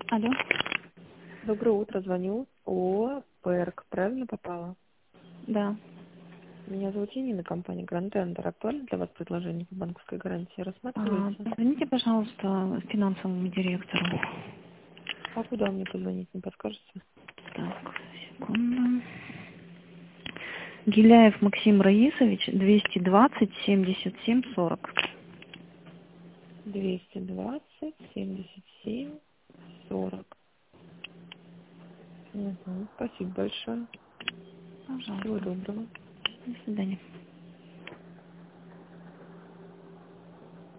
Алло. Доброе утро, звоню. О, Перк, правильно попала? Да. Меня зовут Енина, компания Grand Tender. Актуально для вас предложение по банковской гарантии? Рассматриваете? Позвоните, пожалуйста, финансовому директору. А куда мне позвонить, не подскажете? Так, секунду. Гиляев Максим Раисович, 220-77-40. 220-77-40. Угу, спасибо большое. Всего Пожалуйста. доброго. До свидания.